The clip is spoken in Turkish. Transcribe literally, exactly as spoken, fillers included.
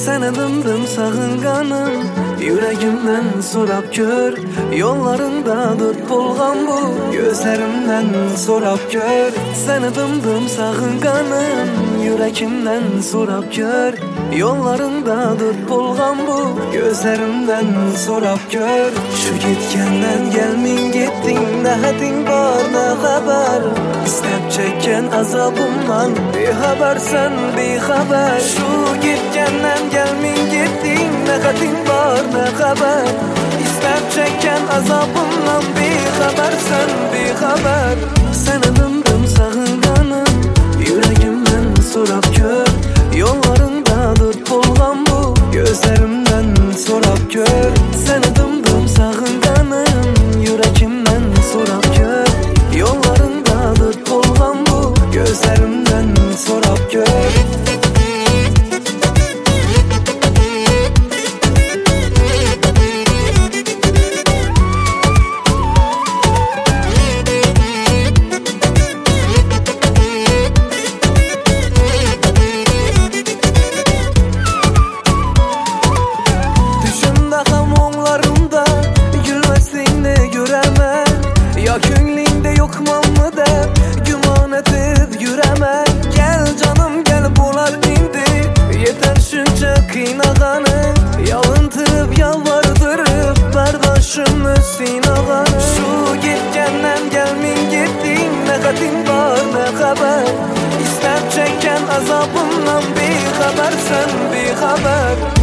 Səni dımdım sağınqanım, yüreğimden sorab gör. Yollarındadır bolğan bu, gözlerimden sorab gör. Səni dımdım sağınqanım, yüreğimden sorab gör. Yollarındadır bolğan bu, gözlerimden sorab gör. Şu gitkenden gelmin gittin, ne hadin var ne haber. İstep çeken azabımdan bir habersen bir haber. Şu gitkenden gelmin gittin, ne hadin var ne haber. İstep çeken azabımdan bir habersen bir haber. Səni dımdım sağınqanım, yüreğimden sorab gör. Yollarındadır bolğan bu, gözlerimden sorab gör. Səni dımdım sağınqanım, yüreğimden sorab gör. Yollarındadır bolğan bu, gözlerimden sorab gör. Könlümde yokmam mı de güman edip yüreme. Gel canım gel bular indi, yeter şunca kıynağanı. Yalındırıp yalvardırıp berdaşım üstün ağanı. Şu gitkenden gelmin gittin, ne kadin var ne haber. İstep çeken azabımdan bir haber sen bir haber.